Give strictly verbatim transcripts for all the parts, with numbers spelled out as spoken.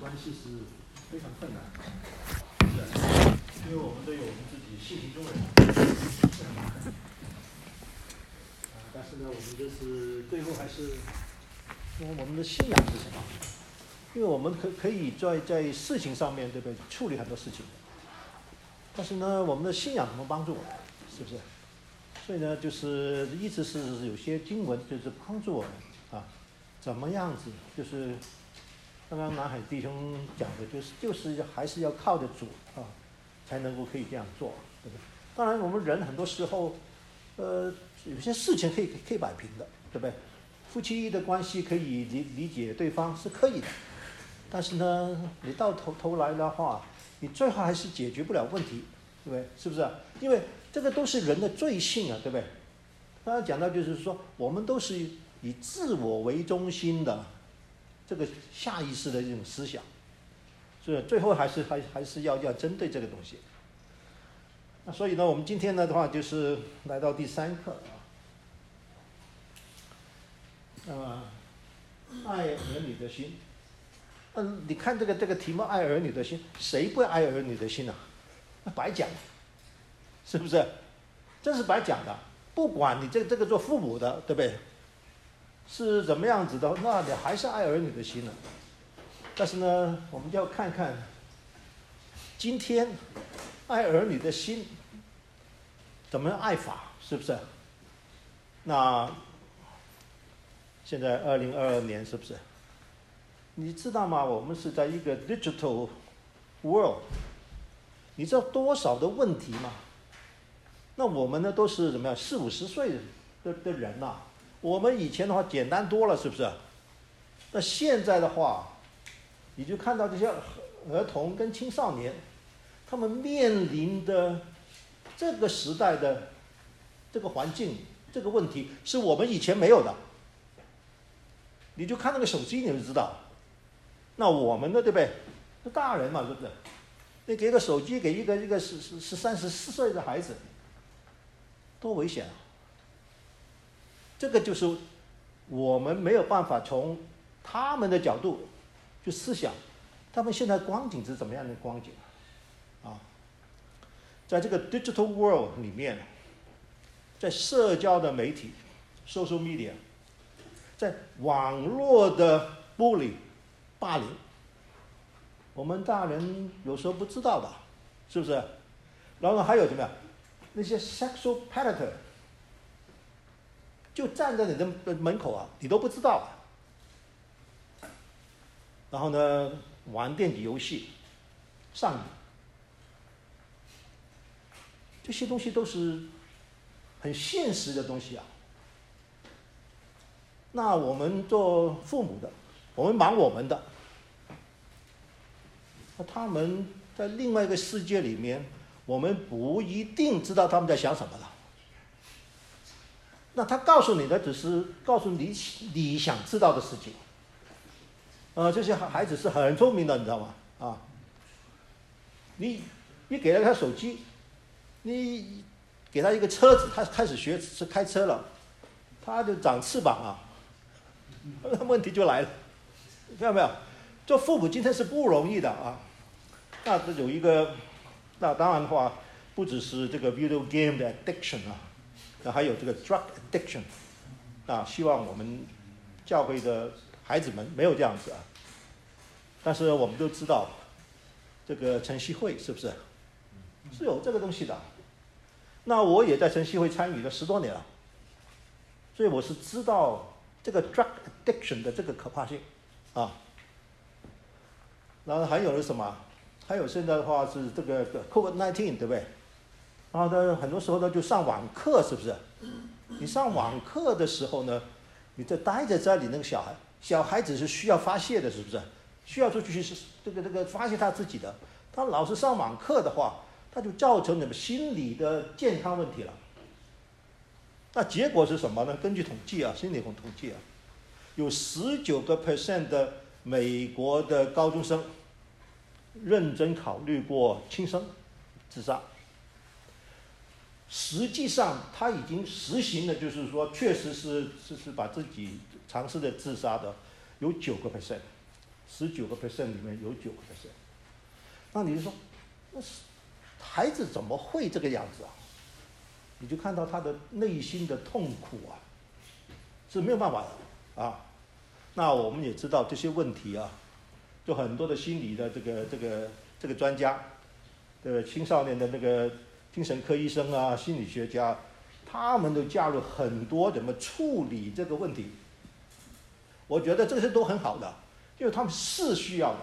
关系是非常困难的，是因为我们都有我们自己性情中人，啊，但是呢，我们就是最后还是，那我们的信仰是什么？因为我们可可以在在事情上面，对不对？处理很多事情，但是呢，我们的信仰怎么帮助我们？是不是？所以呢，就是一直是有些经文就是帮助我们啊，怎么样子？就是刚刚南海弟兄讲的，就是就是还是要靠着主啊，才能够可以这样做，对不对？当然，我们人很多时候，呃，有些事情可以可以摆平的，对不对？夫妻的关系可以理理解对方是可以的，但是呢，你到头头来的话，你最后还是解决不了问题，对不对？是不是？因为这个都是人的罪性啊，对不对？刚刚讲到就是说，我们都是以自我为中心的这个下意识的这种思想，所以最后还是还还是要要针对这个东西。那所以呢，我们今天呢的话，就是来到第三课啊。那么，爱儿女的心，嗯，你看这个这个题目“爱儿女的心”，谁不爱儿女的心啊？那白讲，是不是？这是白讲的。不管你这这个做父母的，对不对？是怎么样子的，那你还是爱儿女的心了。但是呢，我们就要看看今天爱儿女的心怎么爱法，是不是？那现在二零二二年是不是？你知道吗？我们是在一个 digital world， 你知道多少的问题吗？那我们呢都是怎么样？四五十岁的的人呐、啊，我们以前的话简单多了，是不是？那现在的话，你就看到这些儿童跟青少年，他们面临的这个时代的这个环境、这个问题，是我们以前没有的。你就看那个手机，你就知道。那我们的对不对？是大人嘛，是不是？你给个手机给一个一个十十十三十四岁的孩子，多危险啊！这个就是我们没有办法从他们的角度去思想，他们现在光景是怎么样的光景啊？在这个 digital world 里面，在社交的媒体 social media， 在网络的bully 霸凌，我们大人有时候不知道的，是不是？然后还有怎么样？那些 sexual predator 就站在你的门口啊，你都不知道啊。然后呢，玩电子游戏上瘾，这些东西都是很现实的东西啊。那我们做父母的，我们忙我们的，那他们在另外一个世界里面，我们不一定知道他们在想什么了。那他告诉你的只是告诉你你想知道的事情。呃，这些孩子是很聪明的，你知道吗？啊，你你给了他手机，你给他一个车子，他开始学是开车了，他就长翅膀啊，那问题就来了，看到没有？做父母今天是不容易的啊。那这有一个，那当然的话，不只是这个 video game 的 addiction 啊，那还有这个 drug addiction 啊。希望我们教会的孩子们没有这样子啊。但是我们都知道，这个晨曦会是不是是有这个东西的？那我也在晨曦会参与了十多年了，所以我是知道这个 drug addiction 的这个可怕性啊。然后还有了什么？还有现在的话是这个 COVID 十九 对不对？然后呢，很多时候呢就上网课，是不是？你上网课的时候呢，你在待在这里，那个小孩，小孩子是需要发泄的，是不是？需要出去是这个这个发泄他自己的。他老是上网课的话，他就造成什么心理的健康问题了。那结果是什么呢？根据统计啊，心理统计啊，有十九个 percent 的美国的高中生认真考虑过轻生、自杀。实际上，他已经实行了，就是说，确实是是是把自己尝试的自杀的，有九个 percent。 十九个 percent 里面有九个 percent。那你就说，那是孩子怎么会这个样子啊？你就看到他的内心的痛苦啊，是没有办法的啊。那我们也知道这些问题啊，就很多的心理的这个这个这个专家，的青少年的那个精神科医生啊、心理学家，他们都加入很多怎么处理这个问题。我觉得这些都很好的，因为他们是需要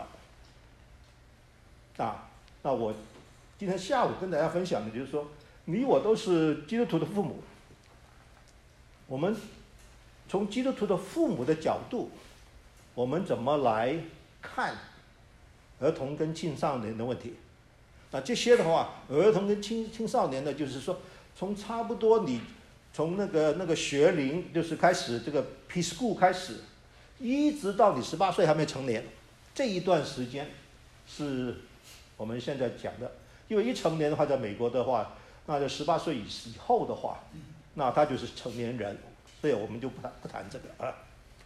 的啊。那我今天下午跟大家分享的就是说，你我都是基督徒的父母，我们从基督徒的父母的角度，我们怎么来看儿童跟青少年的问题？那这些的话，儿童跟青青少年呢，就是说，从差不多你从那个那个学龄，就是开始这个 preschool 开始，一直到你十八岁还没成年，这一段时间是我们现在讲的。因为一成年的话，在美国的话，那就十八岁以后的话，那他就是成年人，所以我们就不谈不谈这个啊。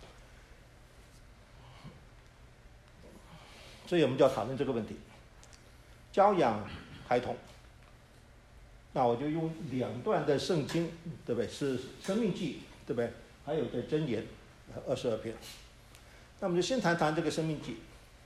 所以我们就要讨论这个问题，教养孩童。那我就用两段的圣经，对不对？是《生命记》，对不对？还有在《箴言》二十二篇。那我们就先谈谈这个《生命记》。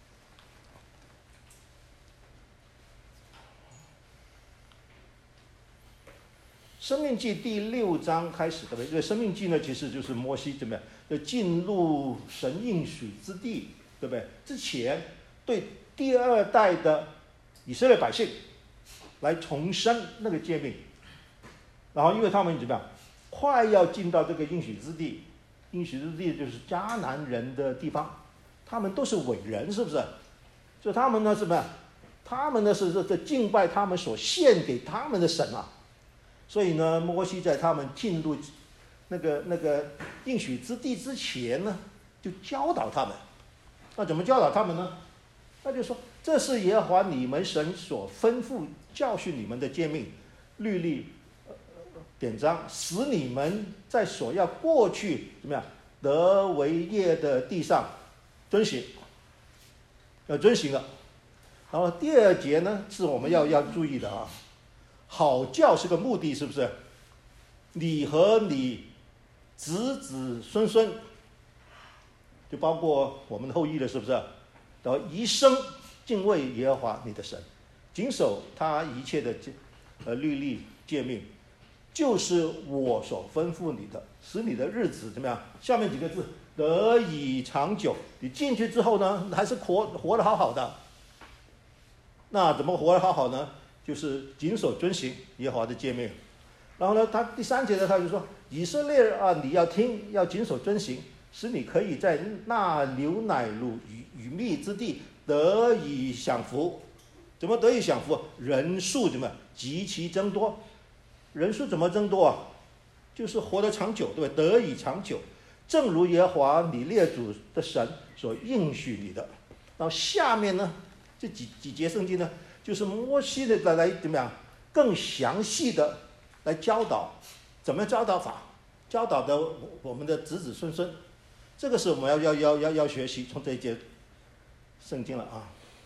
生命记第六章开始，对不对？这个生命记呢，其实就是摩西怎么样，要进入神应许之地，对不对？之前对第二代的以色列百姓来重申那个诫命，然后因为他们怎么样，快要进到这个应许之地，应许之地就是迦南人的地方，他们都是伟人，是不是？所以他们呢，是什么？他们呢是这敬拜他们所献给他们的神啊。所以呢，摩西在他们进入那个那个应许之地之前呢，就教导他们。那怎么教导他们呢？那就说，这是耶和华你们神所吩咐教训你们的诫命、律例、呃、典章，使你们在所要过去怎么样得为业的地上遵行，要遵行了。然后第二节呢，是我们要要注意的啊。好教是个目的，是不是？你和你子子孙孙，就包括我们的后裔了，是不是？然后一生敬畏耶和华你的神，谨守他一切的呃律例诫命，就是我所吩咐你的，使你的日子怎么样？下面几个字得以长久。你进去之后呢，还是活活得好好的。那怎么活得好好呢？就是谨守遵行耶和华的诫命。然后呢，他第三节呢，他就说以色列啊，你要听，要谨守遵行，使你可以在那流奶乳与与蜜之地得以享福。怎么得以享福？人数怎么极其增多？人数怎么增多啊？就是活得长久，对吧？得以长久，正如耶和华你列祖的神所应许你的。然后下面呢，这几几节圣经呢，就是摩西的来来怎么样更详细的来教导，怎么教导法？教导的我们的子子孙孙，这个是我们要要要要要学习从这一节圣经了啊。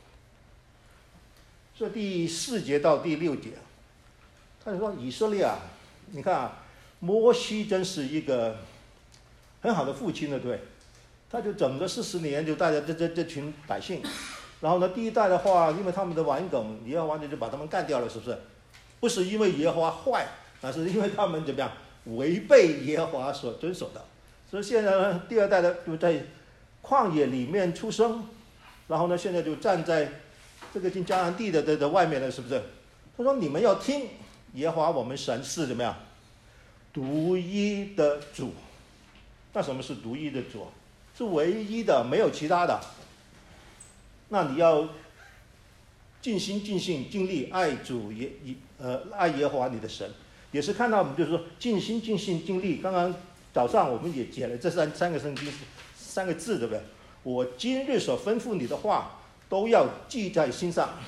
所以第四节到第六节，他就说以色列啊，你看啊，摩西真是一个很好的父亲了，对，他就整个四十年就带着这这这群百姓。然后呢，第一代的话，因为他们的顽梗，耶和华就把他们干掉了，是不是？不是因为耶和华坏，而是因为他们怎么样违背耶和华所遵守的。所以现在呢，第二代的就在旷野里面出生，然后呢，现在就站在这个进迦南地的的的外面了，是不是？他说：“你们要听耶和华我们神是怎么样独一的主。”那什么是独一的主？是唯一的，没有其他的。那你要尽心尽性尽力爱主耶呃爱耶和华你的神，也是看到我们就是说尽心尽性尽力。刚刚早上我们也解了这三三个圣经三个字，对不对？我今日所吩咐你的话都要记在心上。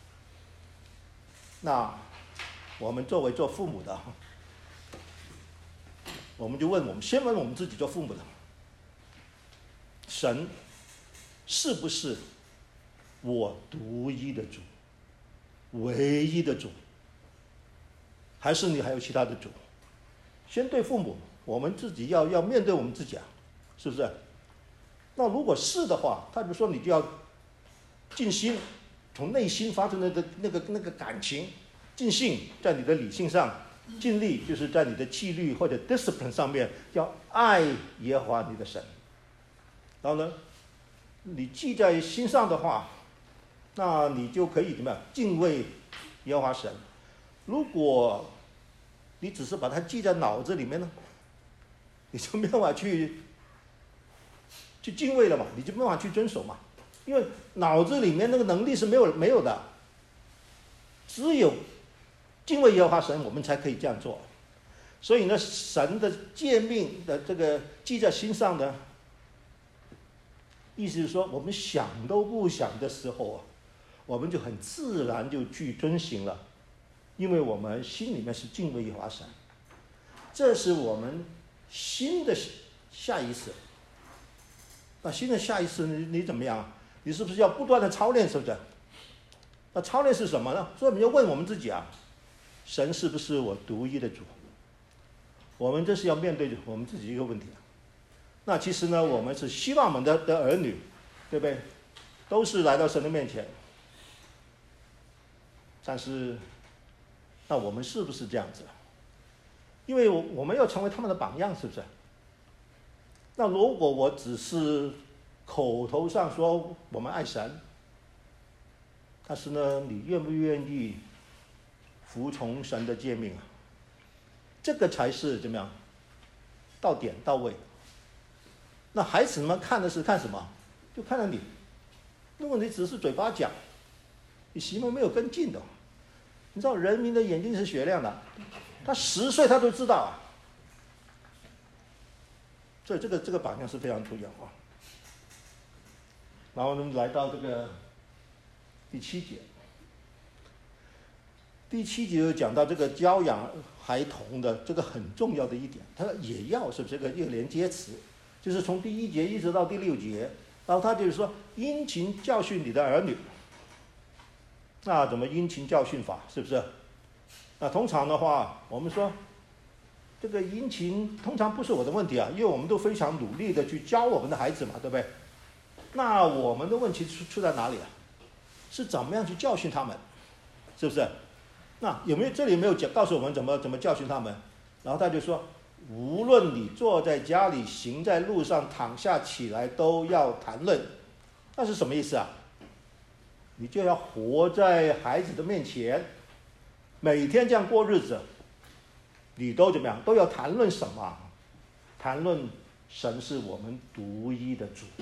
那我们作为做父母的，我们就问我们先问我们自己做父母的，神是不是我独一的主，唯一的主，还是你还有其他的主？先对父母，我们自己要要面对我们自己啊，是不是？那如果是的话，他就说你就要尽心，从内心发出那个那个那个感情，尽兴在你的理性上，尽力就是在你的纪律或者 discipline 上面要爱耶和华你的神。然后呢，你记在心上的话，那你就可以怎么样敬畏耶和华神。如果你只是把它记在脑子里面呢，你就没办法去去敬畏了嘛，你就没办法去遵守嘛，因为脑子里面那个能力是没有没有的，只有敬畏耶和华神，我们才可以这样做。所以呢，神的诫命的这个记在心上的，意思是说，我们想都不想的时候啊，我们就很自然就去遵行了，因为我们心里面是敬畏耶和华神，这是我们新的下意识。那新的下意识你你怎么样？你是不是要不断的操练？是不是？那操练是什么呢？所以我们要问我们自己啊，神是不是我独一的主？我们这是要面对我们自己一个问题啊。那其实呢，我们是希望我们的的儿女，对不对？都是来到神的面前。但是，那我们是不是这样子？因为我们要成为他们的榜样，是不是？那如果我只是口头上说我们爱神，但是呢，你愿不愿意服从神的诫命啊？这个才是怎么样？到点到位。那孩子们看的是看什么？就看到你。如果你只是嘴巴讲，你行为没有跟进的，你知道人民的眼睛是雪亮的，他十岁他都知道啊。所以这个这个榜样是非常重要啊。然后呢，来到这个第七节，第七节就讲到这个教养孩童的这个很重要的一点，他也要是这个一个连接词，就是从第一节一直到第六节，然后他就是说殷勤教训你的儿女。那怎么殷勤教训法？是不是？那通常的话，我们说这个殷勤通常不是我的问题啊，因为我们都非常努力的去教我们的孩子嘛，对不对？那我们的问题出出在哪里啊？是怎么样去教训他们，是不是？那有没有这里没有讲告诉我们怎么怎么教训他们？然后他就说，无论你坐在家里，行在路上，躺下起来，都要谈论。那是什么意思啊？你就要活在孩子的面前，每天这样过日子，你都怎么样？都要谈论什么？谈论神是我们独一的主，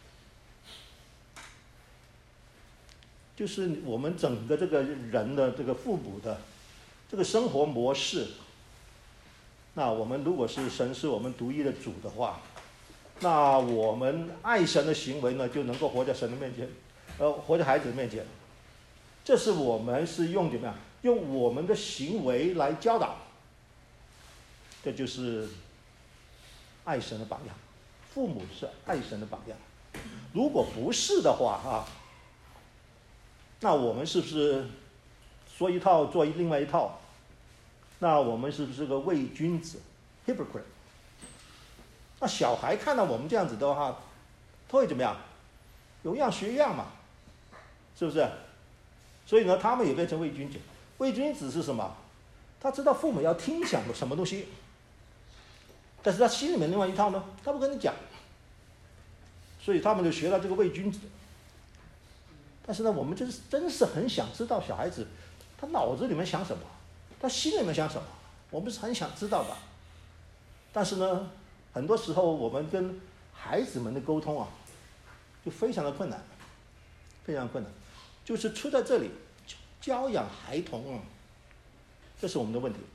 就是我们整个这个人的这个父母的这个生活模式。那我们如果是神是我们独一的主的话，那我们爱神的行为呢，就能够活在神的面前，呃，活在孩子的面前。这是我们是用怎么样？用我们的行为来教导。这就是爱神的榜样，父母是爱神的榜样。如果不是的话啊，那我们是不是说一套做另外一套？那我们是不是个伪君子 hypocrite？ 那小孩看到我们这样子的话，他会怎么样？有样学样嘛，是不是？所以呢，他们也变成伪君子。伪君子是什么？他知道父母要听讲什么东西，但是他心里面另外一套呢，他不跟你讲，所以他们就学到这个伪君子。但是呢，我们真是真是很想知道小孩子他脑子里面想什么，他心里面想什么，我们是很想知道的。但是呢，很多时候我们跟孩子们的沟通啊，就非常的困难，非常困难，就是出在这里，教养孩童啊，这是我们的问题。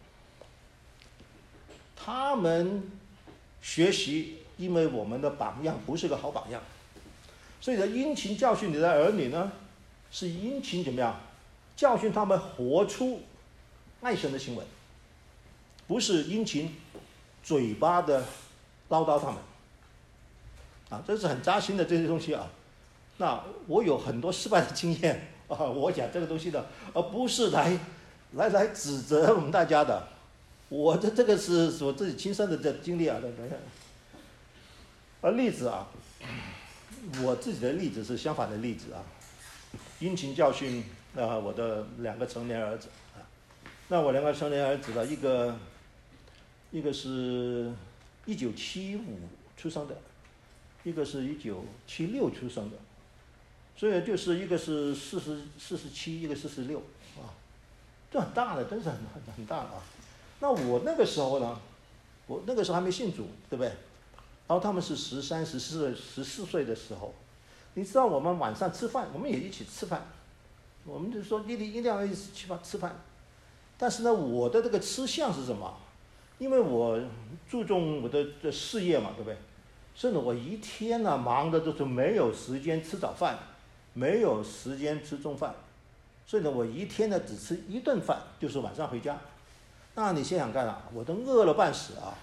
他们学习，因为我们的榜样不是个好榜样，所以呢，殷勤教训你的儿女呢，是殷勤怎么样？教训他们活出爱神的行为，不是殷勤嘴巴的唠叨他们。啊，这是很扎心的这些东西啊。 那我有很多失败的经验啊，我讲这个东西呢，而不是来来来指责我们大家的。我的这个是我自己亲身的这经历啊，等等。而例子啊，我自己的例子是相反的例子啊，殷勤教训啊、呃、我的两个成年儿子啊。那我两个成年儿子呢，一个一个是一九七五出生的，一个是一九七六出生的，所以就是一个是四十四十七，一个四十六啊，这很大的，真是很很很大的啊。那我那个时候呢，我那个时候还没信主，对不对？然后他们是十三、十四、十四岁的时候，你知道我们晚上吃饭，我们也一起吃饭，我们就说一定一定要一起吃饭吃饭。但是呢，我的这个吃相是什么？因为我注重我的的事业嘛，对不对？所以呢，我一天呢忙的都是没有时间吃早饭，没有时间吃中饭，所以呢，我一天呢只吃一顿饭，就是晚上回家。那你想想看啊，我都饿了半死啊！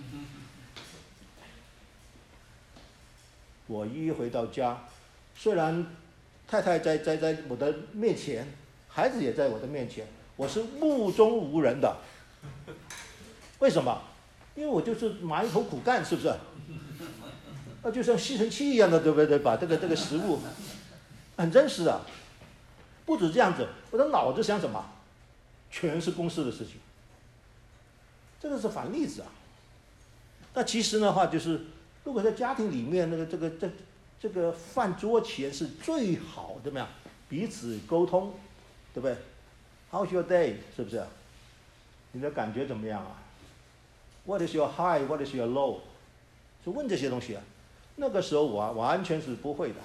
我一回到家，虽然太太在在在我的面前，孩子也在我的面前，我是目中无人的。为什么？因为我就是埋头苦干，是不是？那就像吸尘器一样的，对不对？把这个这个食物，很真实的。不止这样子，我的脑子想什么，全是公司的事情。这个是反例子啊。那其实的话，就是如果在家庭里面，那个这个这这个饭桌前是最好的，怎么样？彼此沟通，对不对 ？How's your day？ 是不是？你的感觉怎么样啊 ？What is your high？ What is your low？ 就问这些东西啊。那个时候我完全是不会的。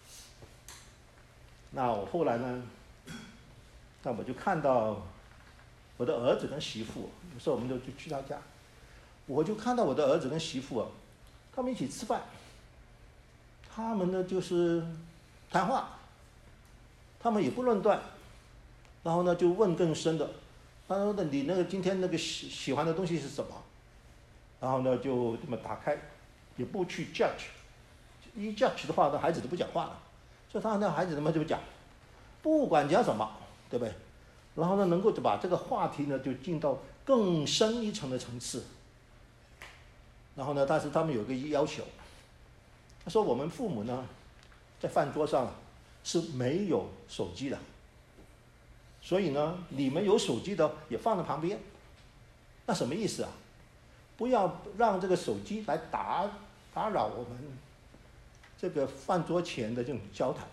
那我后来呢？那我就看到我的儿子跟媳妇，有时候我们就去去他家，我就看到我的儿子跟媳妇啊，他们一起吃饭，他们呢就是谈话，他们也不论断，然后呢就问更深的，他说的你那个今天那个喜喜欢的东西是什么？然后呢就这么打开，也不去 judge， 一 judge 的话，那孩子都不讲话了，所以他那孩子他妈就讲，不管讲什么，对不对？然后呢，能够就把这个话题呢，就进到更深一层的层次。然后呢，但是他们有个要求，他说我们父母呢，在饭桌上是没有手机的，所以呢，你们有手机的也放在旁边。那什么意思啊？不要让这个手机来打打扰我们这个饭桌前的这种交谈。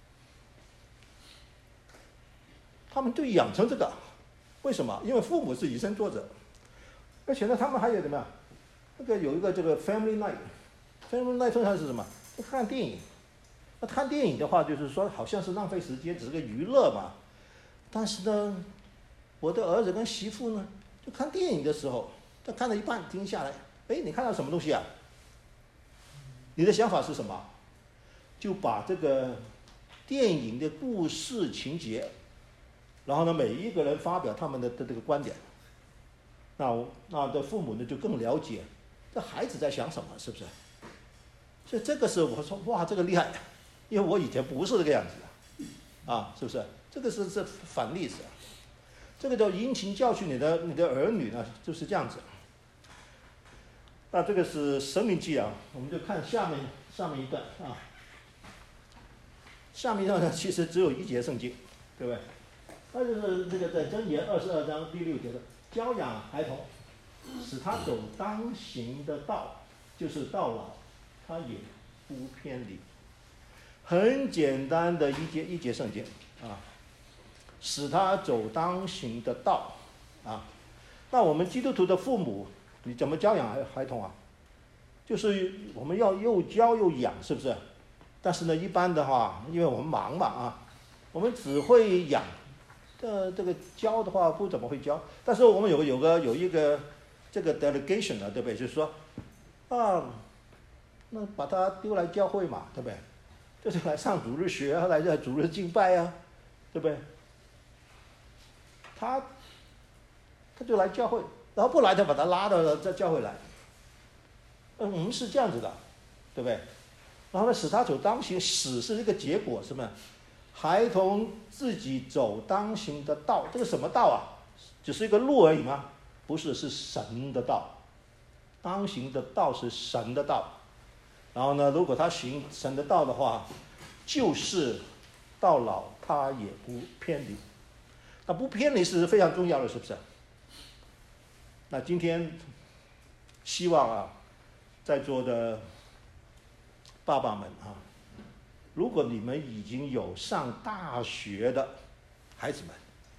他们就养成这个，为什么？因为父母是以身作则，而且呢，他们还有什么？那个有一个这个 family night，family night 通常是什么？就看电影。那看电影的话，就是说好像是浪费时间，只是个娱乐嘛。但是呢，我的儿子跟媳妇呢，就看电影的时候，他看了一半停下来，哎，你看到什么东西啊？你的想法是什么？就把这个电影的故事情节。然后呢，每一个人发表他们的的这个观点，那那的父母呢就更了解这孩子在想什么，是不是？所以这个是我说哇，这个厉害，因为我以前不是这个样子的，啊，是不是？这个是是反例子，这个叫殷勤教训你的你的儿女呢，就是这样子。那这个是生命记啊，我们就看下面上面一段啊，下面一段呢其实只有一节圣经，对不对？那就是这个在箴言二十二章第六节的，教养孩童，使他走当行的道，就是到老，他也不偏离。很简单的一节一节圣经啊，使他走当行的道啊。那我们基督徒的父母，你怎么教养孩孩童啊？就是我们要又教又养，是不是？但是呢，一般的话，因为我们忙嘛啊，我们只会养。这这个教的话不怎么会教，但是我们有个有个有一个这个 delegation 啊，对不对？就是说，啊，那把他丢来教会嘛，对不对？就是来上主日学啊，来这主日敬拜啊，对不对？他他就来教会，然后不来就把他拉到再教会来。嗯，我们是这样子的，对不对？ 然后呢，使他走当行，使是一个结果，什么？孩童自己走当行的道，这个什么道啊？只是一个路而已吗？不是，是神的道。当行的道是神的道。然后呢，如果他行神的道的话，就是到老他也不偏离。那不偏离是非常重要的，是不是？那今天希望啊，在座的爸爸们啊，如果你们已经有上大学的孩子们，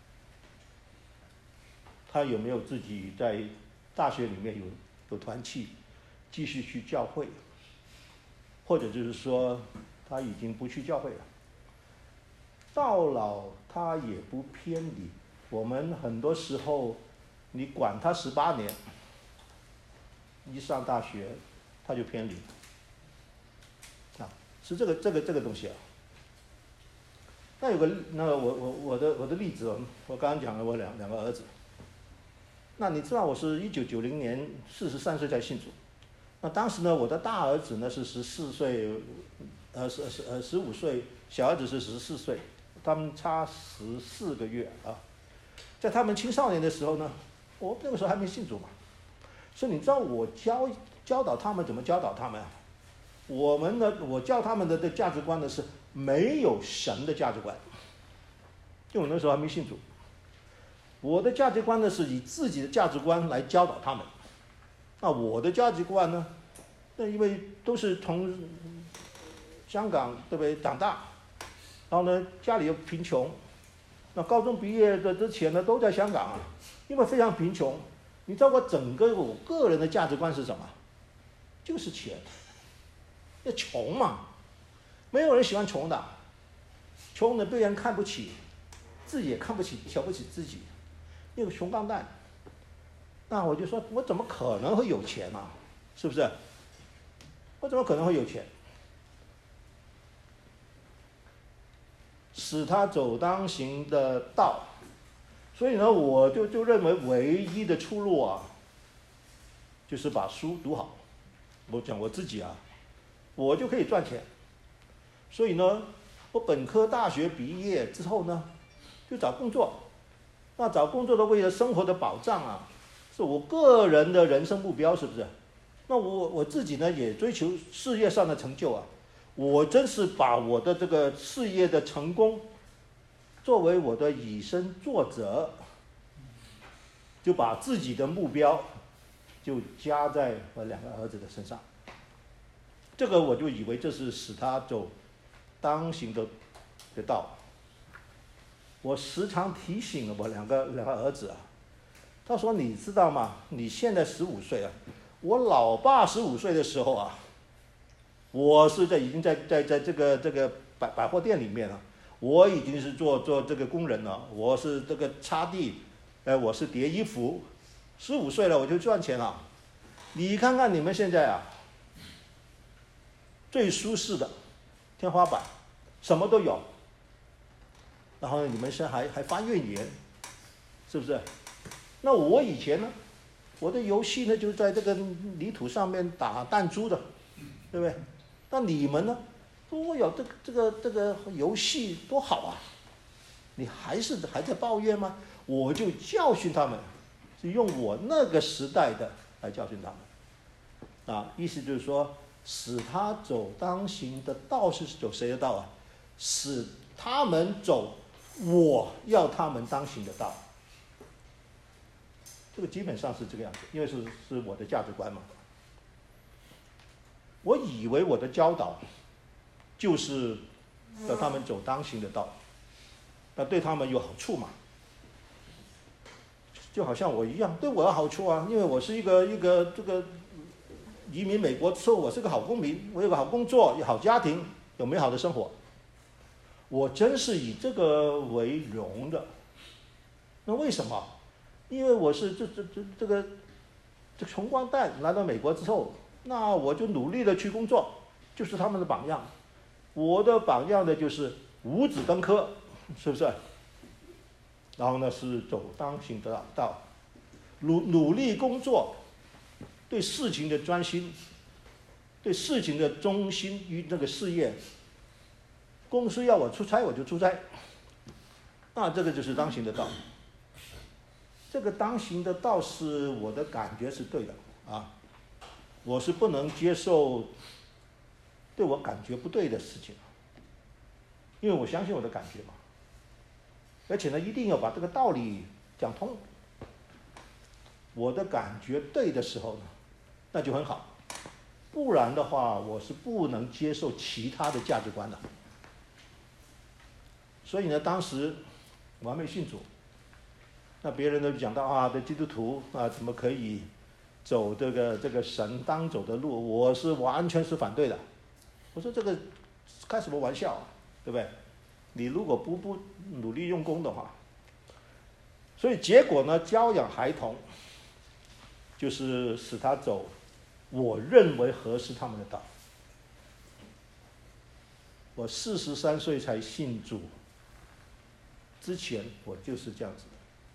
他有没有自己在大学里面有有团契，继续去教会，或者就是说他已经不去教会了，到老他也不偏离。我们很多时候，你管他十八年，一上大学他就偏离了，啊，是这个这个这个东西啊。那有个那个我我我的我的例子哦，我刚刚讲了我两两个儿子。那你知道我是一九九零年四十三岁才信主，那当时呢，我的大儿子呢是十四岁，呃十十呃十五岁，小儿子是十四岁，他们差十四个月啊。在他们青少年的时候呢，我那个时候还没信主嘛，所以你知道我教教导他们怎么教导他们啊？我们呢，我教他们的的价值观呢是没有神的价值观，因为我那时候还没信主。我的价值观呢是以自己的价值观来教导他们。那我的价值观呢，那因为都是从香港对不对长大，然后呢家里又贫穷，那高中毕业的之前呢都在香港啊，因为非常贫穷。你知道我整个我个人的价值观是什么？就是钱，要穷嘛，没有人喜欢穷的，穷的被人看不起，自己也看不起，瞧不起自己。那个穷光蛋，那我就说，我怎么可能会有钱啊？是不是？我怎么可能会有钱？使他走当行的道，所以呢，我就就认为唯一的出路啊，就是把书读好。我讲我自己啊，我就可以赚钱。所以呢，我本科大学毕业之后呢，就找工作。那找工作的为了生活的保障啊，是我个人的人生目标，是不是？那我我自己呢也追求事业上的成就啊，我真是把我的这个事业的成功作为我的以身作则，就把自己的目标就加在我两个儿子的身上。这个我就以为这是使他走当行的的道。我时常提醒了我两个两个儿子啊，他说：“你知道吗？你现在十五岁啊，我老爸十五岁的时候啊，我是在已经在在在这个这个百百货店里面了，我已经是做做这个工人了，我是这个擦地，呃，我是叠衣服，十五岁了我就赚钱了。你看看你们现在啊，最舒适的天花板，什么都有。”然后你们现在还还发怨言，是不是？那我以前呢，我的游戏呢就是在这个泥土上面打弹珠的，对不对？那你们呢？多有这个这个这个游戏多好啊！你还是还在抱怨吗？我就教训他们，是用我那个时代的来教训他们。啊，意思就是说，使他走当行的道是走谁的道啊？使他们走我要他们当行的道，这个基本上是这个样子，因为是是我的价值观嘛。我以为我的教导就是要他们走当行的道，那对他们有好处嘛？就好像我一样，对我有好处啊，因为我是一个一个这个移民美国之后，我是个好公民，我有个好工作，有好家庭，有美好的生活。我真是以这个为荣的。那为什么？因为我是这这这这个这穷光蛋来到美国之后，那我就努力的去工作，就是他们的榜样。我的榜样呢就是五子登科，是不是？然后呢是走当行的道，努努力工作，对事情的专心， 对事情的忠心于那个事业。公司要我出差我就出差，那这个就是当行的道。这个当行的道是我的感觉是对的啊，我是不能接受对我感觉不对的事情，因为我相信我的感觉嘛。而且呢，一定要把这个道理讲通。我的感觉对的时候呢，那就很好，不然的话，我是不能接受其他的价值观的。所以呢，当时我还没信主，那别人都讲到啊，这基督徒啊，怎么可以走这个这个神当走的路？我是完全是反对的。我说这个开什么玩笑啊，对不对？你如果不不努力用功的话，所以结果呢，教养孩童，就是使他走我认为合适他们的道。我四十三岁才信主，之前我就是这样子的，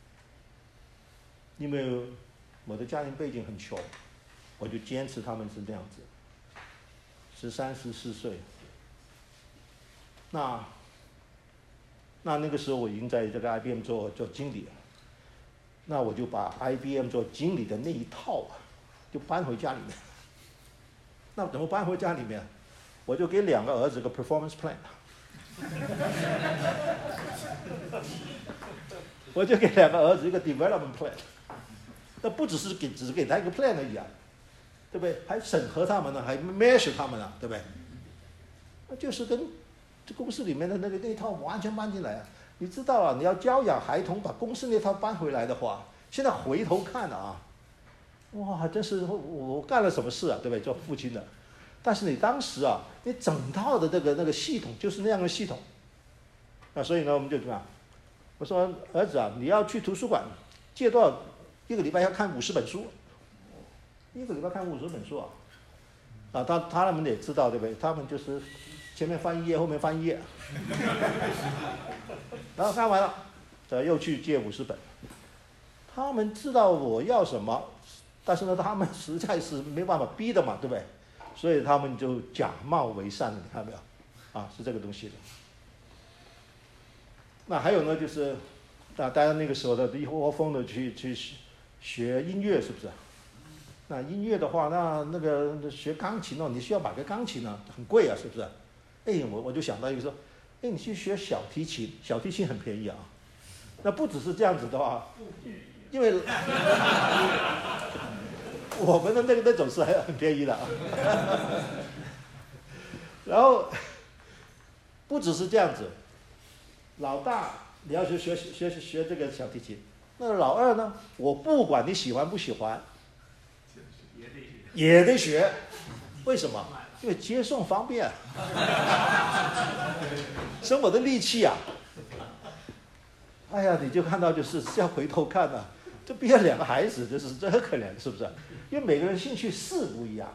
因为我的家庭背景很穷，我就坚持他们是这样子。十三十四岁，那那那个时候我已经在这个 I B M 做做经理了，那我就把 I B M 做经理的那一套啊，就搬回家里面。那怎么搬回家里面？我就给两个儿子个 performance plan， 我就给两个儿子一个 development plan。那不只是给只是给他一个 plan 而已啊，对不对？还审核他们呢，还 measure 他们呢，对不对？那就是跟这公司里面的那个那一套完全搬进来啊。你知道啊，你要教养孩童，把公司那套搬回来的话，现在回头看啊，哇，真是我干了什么事啊，对不对？做父亲的。但是你当时啊，你整套的这个那个系统就是那样的系统，那所以呢，我们就怎么样？我说儿子啊，你要去图书馆借多少？一个礼拜要看五十本书，一个礼拜看五十本书啊！啊，他他们也知道对不对？他们就是前面翻一页，后面翻一页，然后看完了，再又去借五十本。他们知道我要什么，但是呢，他们实在是没办法逼的嘛，对不对？所以他们就假冒为善了，你看到没有？啊，是这个东西的。那还有呢，就是啊，大家那个时候的一窝蜂的去去学音乐，是不是？那音乐的话，那那个学钢琴哦，你需要买个钢琴呢，很贵啊，是不是？哎，我我就想到一个说，哎，你去学小提琴，小提琴很便宜啊。那不只是这样子的话，因为我们的那个那种是很很便宜的啊。然后不只是这样子，老大你要去学学学学这个小提琴，那老二呢？我不管你喜欢不喜欢，也得学。为什么？因为接送方便，生我的力气啊！哎呀，你就看到就是要回头看啊，这毕业两个孩子，就是真可怜，是不是？因为每个人兴趣是不一样。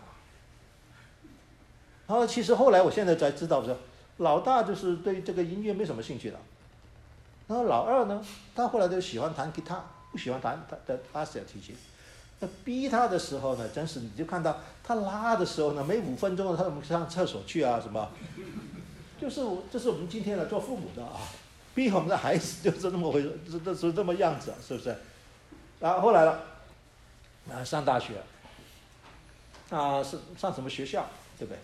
然后其实后来我现在才知道，说老大就是对这个音乐没什么兴趣的，然后老二呢，他后来就喜欢弹吉他，不喜欢弹弹弹拉小提琴。那逼他的时候呢，真是你就看到他拉的时候呢，每五分钟他们上厕所去啊什么，就是这是我们今天的做父母的啊，逼我们的孩子就是这么回事，这是这么样子，是不是？然后后来了，啊上大学，啊是上什么学校，对不对？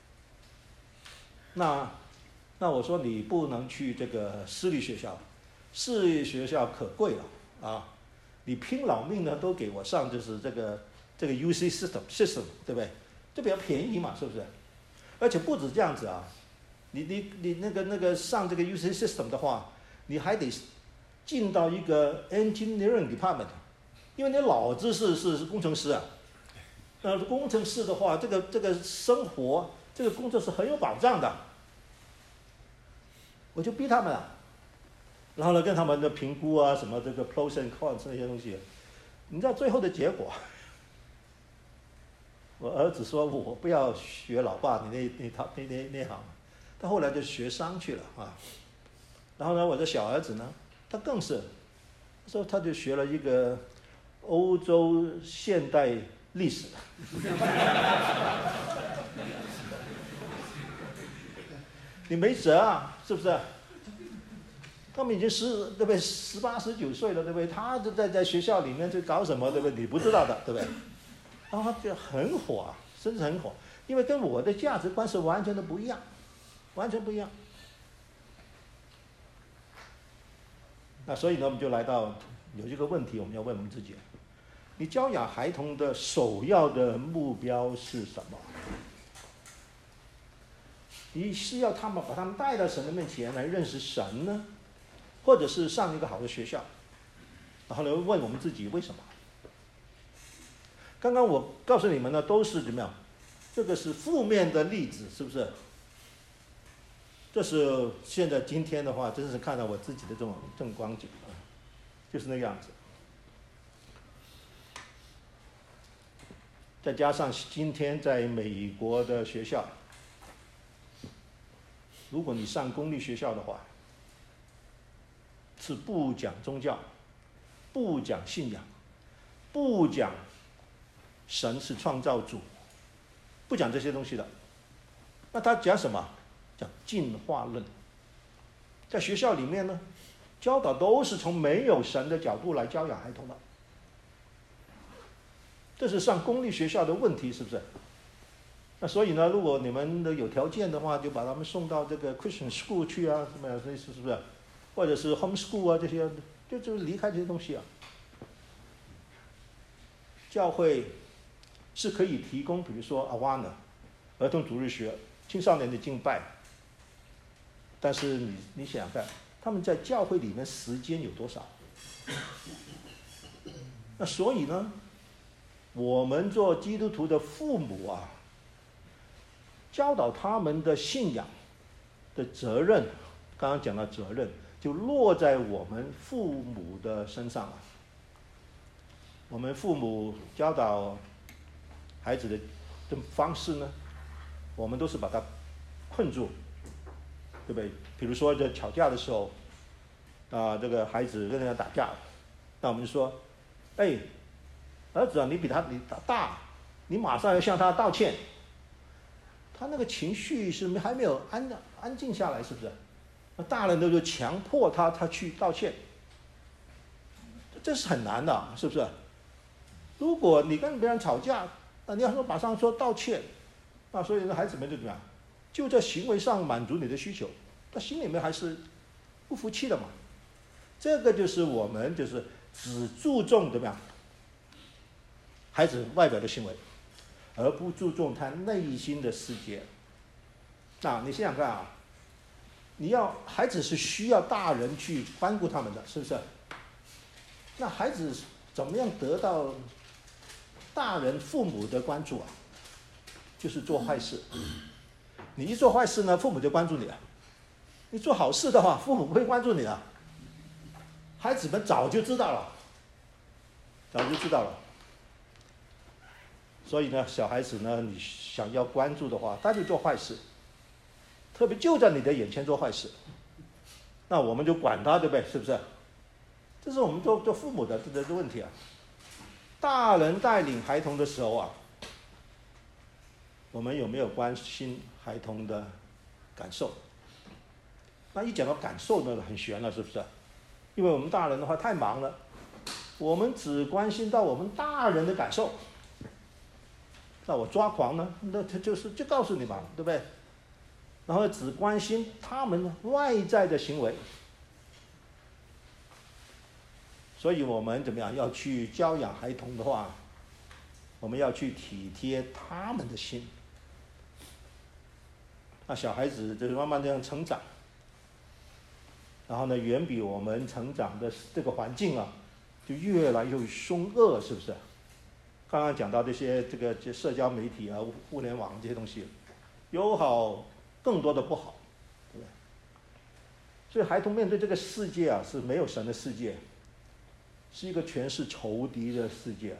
那那我说你不能去这个私立学校，私立学校可贵了啊。你拼老命呢，都给我上就是这个这个 U C system system， 对不对？这比较便宜嘛，是不是？而且不止这样子啊，你你你那个那个上这个 U C system 的话，你还得进到一个 engineering department， 因为你老子是是是工程师啊。那工程师的话，这个这个生活这个工作是很有保障的。我就逼他们啊。然后呢，跟他们的评估啊，什么这个 pros and cons 那些东西，你知道最后的结果，我儿子说我不要学老爸你那那套那那那行，他后来就学商去了啊。然后呢，我的小儿子呢，他更是，他说他就学了一个欧洲现代历史， 你没辙啊，是不是？他们已经十对不对？十八十九岁了，对不对？他就在在学校里面去搞什么，对不对？你不知道的，对不对？然后他就很火啊，甚至很火，因为跟我的价值观是完全的不一样，完全不一样。那所以呢，我们就来到有一个问题，我们要问我们自己：你教养孩童的首要的目标是什么？你是要他们把他们带到神的面前来认识神呢，或者是上一个好的学校？然后来问我们自己为什么？刚刚我告诉你们呢，都是怎么样？这个是负面的例子，是不是？这是现在今天的话，真是看到我自己的这种这种光景啊，就是那个样子。再加上今天在美国的学校，如果你上公立学校的话，是不讲宗教，不讲信仰，不讲神是创造主，不讲这些东西的。那他讲什么？讲进化论。在学校里面呢，教导都是从没有神的角度来教养孩童的。这是上公立学校的问题，是不是？那所以呢，如果你们有条件的话，就把他们送到这个 Christian school 去啊，什么呀，是是不是？或者是 homeschool 啊，这些就就离开这些东西啊。教会是可以提供，比如说 Awana 儿童主日学、青少年的敬拜，但是你你想想看，他们在教会里面时间有多少？那所以呢，我们做基督徒的父母啊，教导他们的信仰的责任，刚刚讲到责任，就落在我们父母的身上了。我们父母教导孩子的的方式呢，我们都是把他困住，对不对？比如说在吵架的时候，啊、呃，这个孩子跟人家打架，那我们就说，哎，儿子啊，你比他你大，你马上要向他道歉。他那个情绪是还没有安安静下来，是不是？那大人都就强迫他他去道歉，这是很难的，是不是？如果你跟别人吵架，那你要说马上说道歉，那所以孩子们就怎么样？就在行为上满足你的需求，他心里面还是不服气的嘛。这个就是我们就是只注重怎么样孩子外表的行为，而不注重他内心的世界。那你想想看啊，你要孩子是需要大人去关顾他们的，是不是？那孩子怎么样得到大人父母的关注啊？就是做坏事。你一做坏事呢，父母就关注你了。你做好事的话，父母不会关注你了。孩子们早就知道了，早就知道了。所以呢，小孩子呢，你想要关注的话，他就做坏事，特别就在你的眼前做坏事，那我们就管他，对不对？是不是？这是我们做做父母的这个问题啊。大人带领孩童的时候啊，我们有没有关心孩童的感受？那一讲到感受呢，很悬了，是不是？因为我们大人的话太忙了，我们只关心到我们大人的感受。那我抓狂呢？那他就是就告诉你嘛，对不对？然后只关心他们外在的行为。所以我们怎么样要去教养孩童的话，我们要去体贴他们的心。那小孩子就是慢慢这样成长，然后呢，远比我们成长的这个环境啊，就越来越凶恶，是不是？刚刚讲到这些这个这社交媒体啊、互联网这些东西，有好更多的不好，对不对？所以孩童面对这个世界啊，是没有神的世界，是一个全是仇敌的世界啊。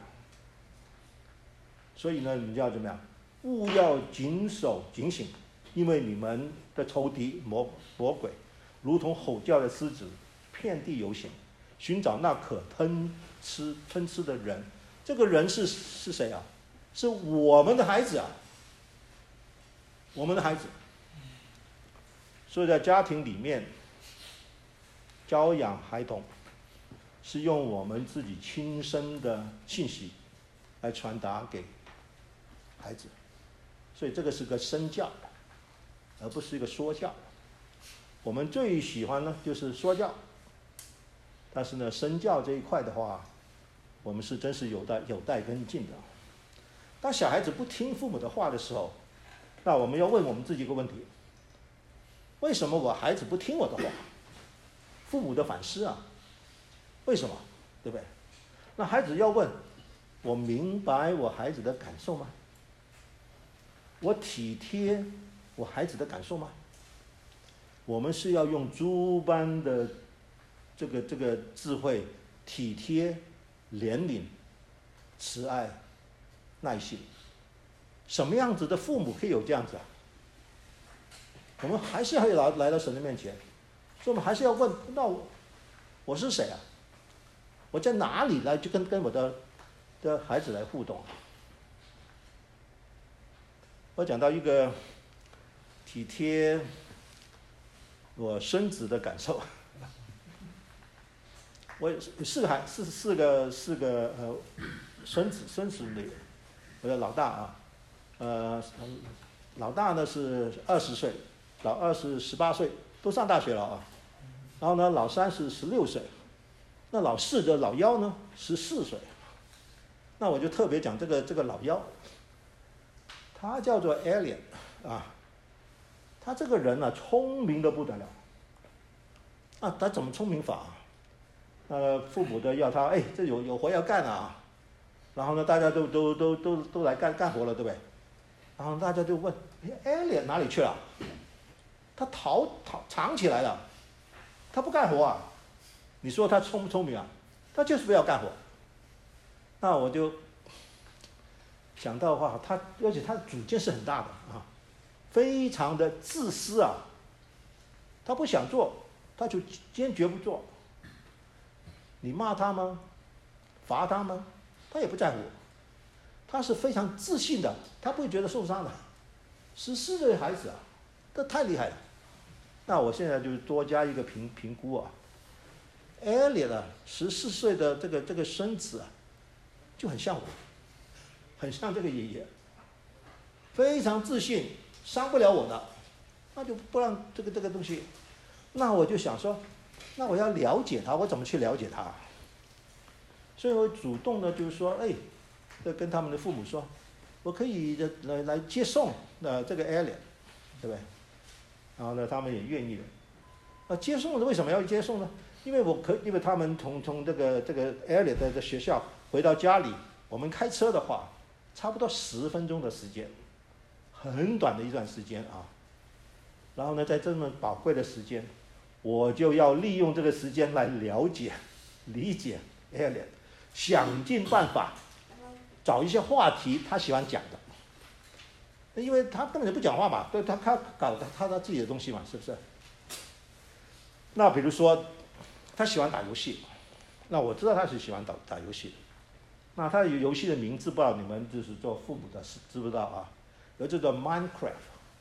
所以呢，你要怎么样？务要谨守警醒，因为你们的仇敌魔魔鬼，如同吼叫的狮子，遍地游行，寻找那可吞吃吞吃的人。这个人是是谁啊？是我们的孩子啊，我们的孩子。 所以在家庭里面教养孩童，是用我们自己亲身的信息来传达给孩子，所以这个是个身教，而不是一个说教。我们最喜欢呢就是说教，但是呢身教这一块的话，我们是真是有待有待跟进的。当小孩子不听父母的话的时候，那我们要问我们自己一个问题：为什么我孩子不听我的话？父母的反思啊，为什么？对不对？那孩子要问：我明白我孩子的感受吗？我体贴我孩子的感受吗？我们是要用诸般的这个这个智慧、体贴、怜悯、慈爱、耐心。什么样子的父母可以有这样子啊？我们还是要来来到神的面前，所以我们还是要问：那我我是谁啊？我在哪里来就跟跟我的的孩子来互动？我讲到一个体贴我孙子的感受，我有四个孩四四个四个呃孙子孙子里，我的老大啊，呃老大呢是二十岁，老二是十八岁，都上大学了啊。然后呢，老三是十六岁，那老四的老幺呢十四岁。那我就特别讲这个这个老幺，他叫做 Alien 啊，他这个人呢、啊、聪明的不得了。啊，他怎么聪明法、啊？呃，父母的要他，哎，这有有活要干啊。然后呢，大家都都都都都来干干活了，对不对？然后大家就问，哎 ，Alien 哪里去了？他逃逃藏起来了，他不干活啊？你说他聪不聪明啊？他就是不要干活。那我就想到的话，他而且他的主见是很大的啊，非常的自私啊。他不想做，他就坚决不做。你骂他吗？罚他吗？他也不在乎。他是非常自信的，他不会觉得受伤的。十四岁孩子啊，这太厉害了。那我现在就多加一个评评估啊。Elliot 啊，十四岁的这个这个孙子啊，就很像我，很像这个爷爷，非常自信，伤不了我的，那就不让这个这个东西。那我就想说，那我要了解他，我怎么去了解他？所以我主动的就是说，哎，要跟他们的父母说，我可以来来接送呃这个 Alien， 对不对？然后呢，他们也愿意的。啊，接送的为什么要接送呢？因为我可，因为他们从从这个这个 Alien 的学校回到家里，我们开车的话，差不多十分钟的时间，很短的一段时间啊。然后呢，在这么宝贵的时间，我就要利用这个时间来了解、理解 Alien， 想尽办法找一些话题他喜欢讲的，因为他根本就不讲话嘛，对他他搞他他他自己的东西嘛，是不是？那比如说，他喜欢打游戏，那我知道他是喜欢打打游戏的。那他有游戏的名字，不知道你们就是做父母的知不知道啊？有这个 Minecraft，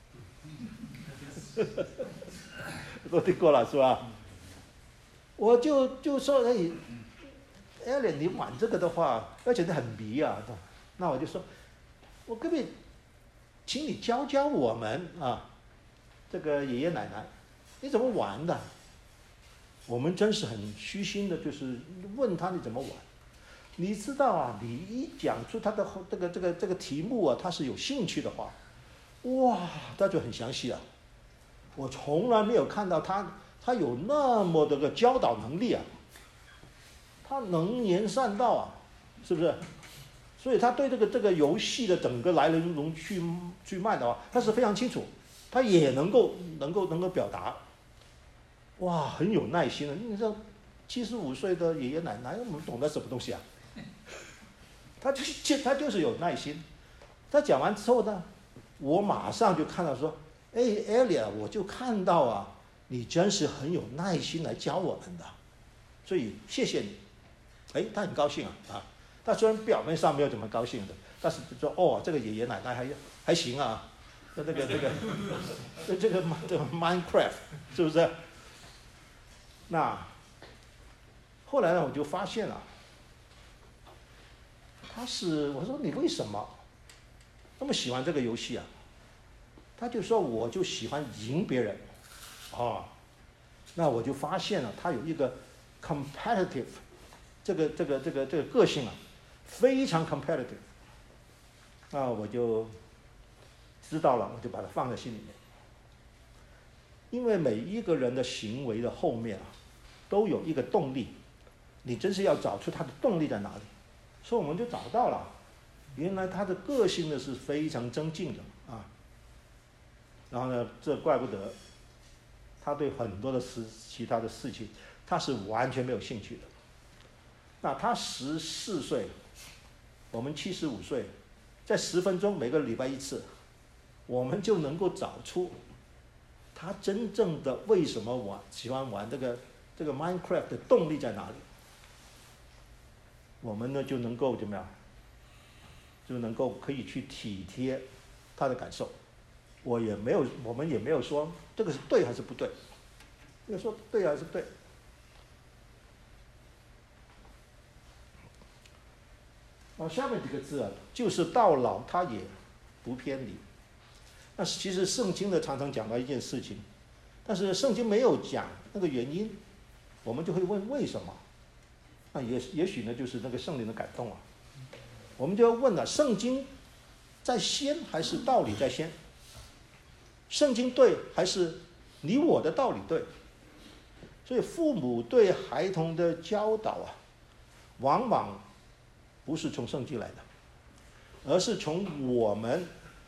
都听过了是吧？我就就说，哎 ，Allen， 你玩这个的话，而且你很迷啊，那我就说，我可不可以请你教教我们啊？这个爷爷奶奶，你怎么玩的？我们真是很虚心的，就是问他你怎么玩。你知道啊，你一讲出他的这个这个这个题目啊，他是有兴趣的话，哇，他就很详细啊。我从来没有看到他，他有那么的个教导能力啊，他能言善道啊，是不是？所以他对这个这个游戏的整个来龙龙去去脉的话，他是非常清楚，他也能够能够能够表达。哇，很有耐心的。你知道，七十五岁的爷爷奶奶，我们懂得什么东西啊？他就他就是有耐心。他讲完之后呢，我马上就看到说，哎 ，Elia， 我就看到啊，你真是很有耐心来教我们的，所以谢谢你。哎，他很高兴啊啊！他虽然表面上没有怎么高兴的，但是就说哦，这个爷爷奶奶还还行啊， 这个这个这这个这个 Minecraft 是不是？那后来呢，我就发现了，他是我说你为什么那么喜欢这个游戏啊？他就说我就喜欢赢别人，哦，那我就发现了他有一个 competitive 这个这个这个这个个性啊，非常 competitive。那我就知道了，我就把它放在心里面。因为每一个人的行为的后面啊，都有一个动力，你真是要找出他的动力在哪里。所以我们就找到了，原来他的个性呢是非常增进的啊。然后呢，这怪不得他对很多的事其他的事情，他是完全没有兴趣的。那他十四岁，我们七十五岁，在十分钟每个礼拜一次，我们就能够找出他真正的为什么玩喜欢玩这个这个 Minecraft 的动力在哪里。我们呢就能够怎么样？就能够可以去体贴他的感受。我也没有，我们也没有说这个是对还是不对，没有说对还是对。啊，下面几个字啊，就是到老他也不偏离。那其实圣经呢常常讲到一件事情，但是圣经没有讲那个原因，我们就会问为什么？那也也许呢就是那个圣灵的感动啊。我们就要问了，圣经在先还是道理在先？圣经对还是你我的道理对？所以父母对孩童的教导啊，往往不是从圣经来的，而是从我们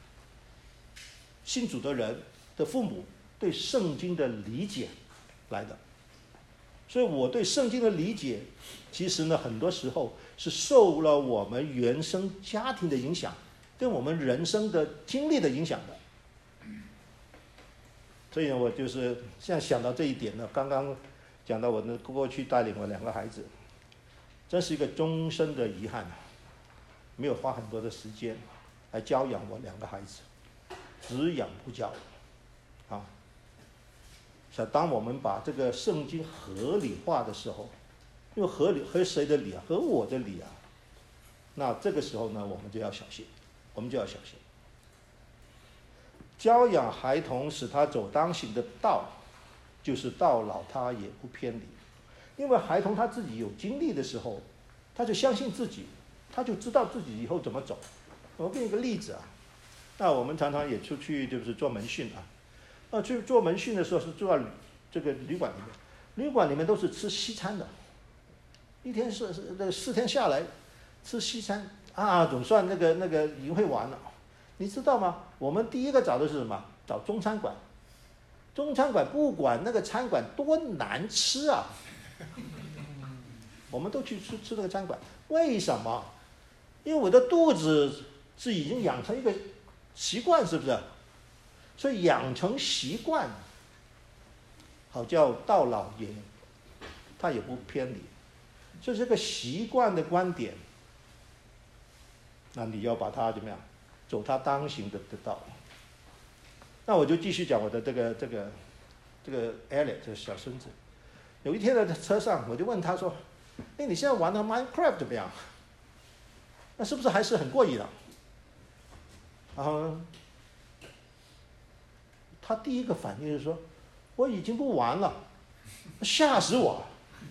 信主的人的父母对圣经的理解来的。所以我对圣经的理解，其实呢，很多时候是受了我们原生家庭的影响，跟我们人生的经历的影响的。所以呢，我就是现在想到这一点呢，刚刚讲到我呢过去带领我两个孩子，真是一个终身的遗憾，没有花很多的时间来教养我两个孩子，只养不教啊。想当我们把这个圣经合理化的时候，因为合理和谁的理啊？和我的理啊。那这个时候呢，我们就要小心，我们就要小心。教养孩童，使他走当行的道，就是到老他也不偏离。因为孩童他自己有经历的时候，他就相信自己，他就知道自己以后怎么走。我给你一个例子啊，那我们常常也出去就是做门训啊。那去做门训的时候是住在这个旅馆里面，旅馆里面都是吃西餐的，一天是是那四天下来吃西餐啊，总算那个那个营会完了。你知道吗？我们第一个找的是什么？找中餐馆。中餐馆不管那个餐馆多难吃啊，我们都去吃吃那个餐馆。为什么？因为我的肚子是已经养成一个习惯，是不是？所以养成习惯，好叫到老也，他也不偏离。所以这个习惯的观点，那你要把它怎么样，走他当行的的道。那我就继续讲我的这个这个这个 Elliot 这个小孙子。有一天在车上，我就问他说：“哎，你现在玩的 Minecraft 怎么样？那是不是还是很过瘾啊？”然后他第一个反应就是说：“我已经不玩了，吓死我！”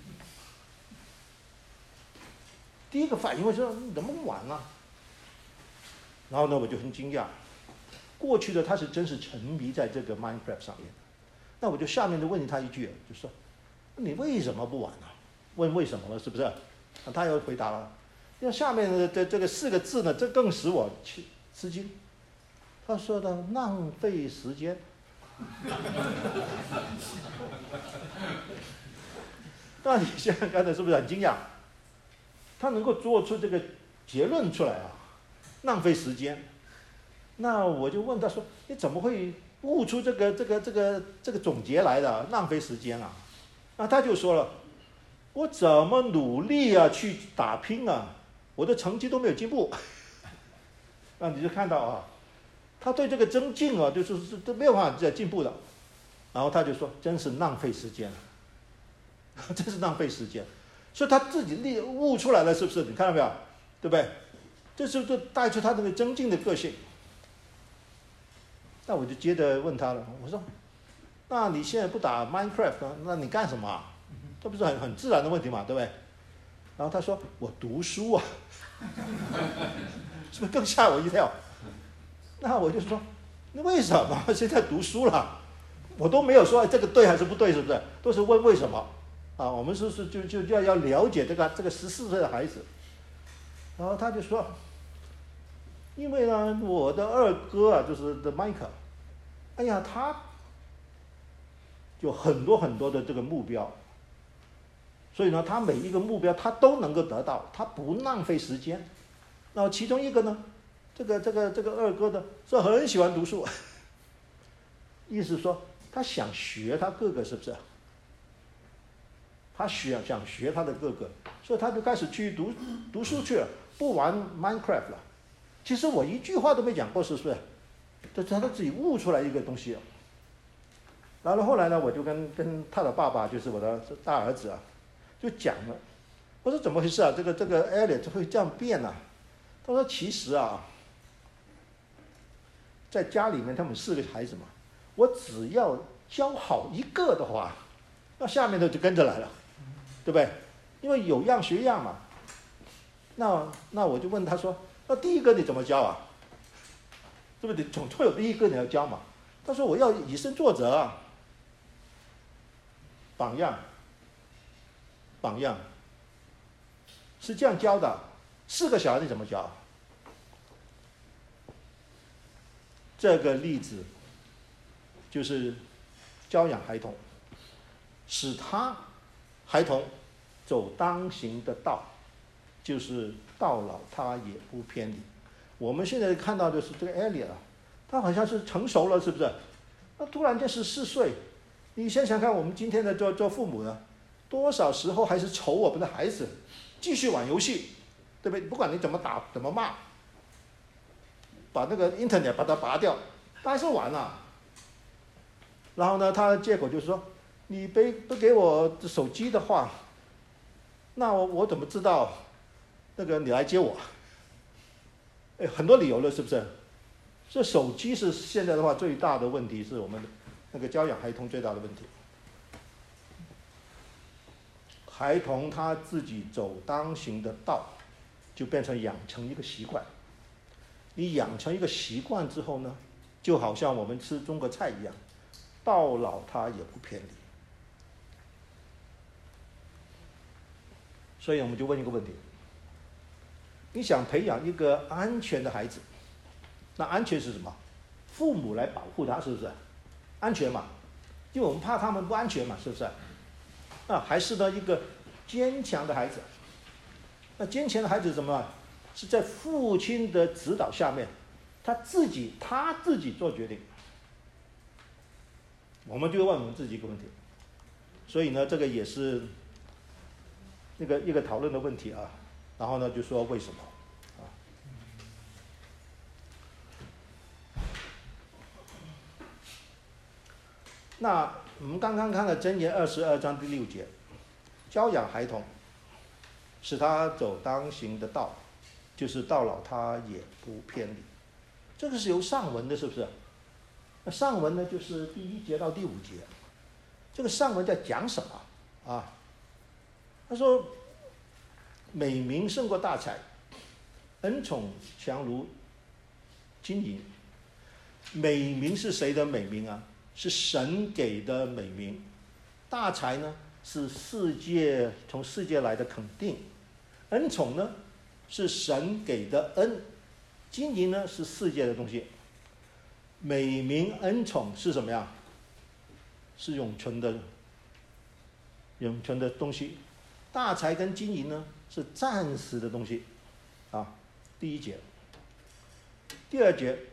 第一个反应会说：“你怎么玩啊？”然后呢，我就很惊讶，过去的他是真是沉迷在这个 Minecraft 上面。那我就下面就问他一句，就说：“你为什么不玩呢？”问为什么了，是不是？那他又回答了，因为下面的这这个四个字呢，这更使我吃吃惊。他说的浪费时间。那你现在刚才是不是很惊讶？他能够做出这个结论出来啊，浪费时间。那我就问他说：“你怎么会悟出这个这个这个这个总结来的？浪费时间啊？”那他就说了：“我怎么努力啊，去打拼啊，我的成绩都没有进步。”那你就看到啊， 他对这个增进啊，就是是都没有办法再进步的。然后他就说，真是浪费时间，真是浪费时间。所以他自己立悟出来了，是不是？你看到没有？对不对？这是就带出他这个增进的个性。那我就接着问他了，我说，那你现在不打 Minecraft 呢？那你干什么啊？这不是很很自然的问题嘛，对不对？然后他说，我读书啊，是不是更吓我一跳？那我就说，那为什么现在读书了？我都没有说这个对还是不对，是不是？都是问为什么啊？我们是是就就就要要了解这个这个十四岁的孩子。然后他就说，因为呢，我的二哥啊，就是的迈克，哎呀，他有很多很多的这个目标，所以呢，他每一个目标他都能够得到，他不浪费时间。然后其中一个呢，这个这个这个二哥呢是很喜欢读书，意思说他想学他哥哥，是不是？他想想学他的哥哥，所以他就开始去读读书去了，不玩 Minecraft 了。其实我一句话都没讲过，是不是？这他都自己悟出来一个东西了。然后后来呢，我就跟跟他的爸爸，就是我的大儿子啊，就讲了，我说怎么回事啊？这个这个 Elliot 会这样变啊？他说其实啊，在家里面他们四个孩子嘛，我只要教好一个的话，那下面的就跟着来了，对不对？因为有样学样嘛。那那我就问他说，那第一个你怎么教啊？对不对？总会有第一个你要教嘛。他说我要以身作则啊，榜样，榜样，是这样教的。四个小孩你怎么教？这个例子就是教养孩童，使他孩童走当行的道，就是到老他也不偏离。我们现在看到的是这个 Elliot 啊，他好像是成熟了，是不是？那突然间十四岁，你想想看，我们今天的做做父母呢，多少时候还是愁我们的孩子继续玩游戏，对不对？不管你怎么打怎么骂，把那个 internet 把它拔掉，他还是玩啊。然后呢，他的结果就是说，你不不给我手机的话，那我我怎么知道那个你来接我？哎，很多理由了，是不是？这手机是现在的话最大的问题，是我们那个教养孩童最大的问题。孩童他自己走当行的道，就变成养成一个习惯。你养成一个习惯之后呢，就好像我们吃中国菜一样，到老他也不偏离。所以我们就问一个问题：你想培养一个安全的孩子，那安全是什么？父母来保护他，是不是？安全嘛，因为我们怕他们不安全嘛，是不是？啊，还是呢一个坚强的孩子。那坚强的孩子是什么？是在父亲的指导下面，他自己他自己做决定。我们就问我们自己一个问题，所以呢，这个也是那个一个讨论的问题啊。然后呢，就说为什么啊？那我们刚刚看了箴言二十二章第六节，教养孩童，使他走当行的道，就是到老他也不偏离。这个是由上文的，是不是？那上文呢，就是第一节到第五节。这个上文在讲什么啊？他说，美名胜过大财，恩宠强如金银。美名是谁的美名啊？是神给的美名。大财呢，是世界从世界来的肯定。恩宠呢，是神给的恩。金银呢，是世界的东西。美名恩宠是什么呀？是永存的永存的东西。大财跟金银呢，是暂时的东西啊。第一节。第二节，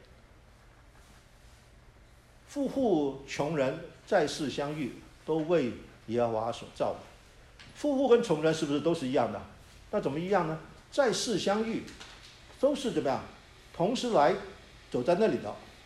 富户穷人在世相遇，都为耶和华所造的。富户跟穷人是不是都是一样的？那怎么一样呢？在世相遇，都是怎么样？同时来走在那里的。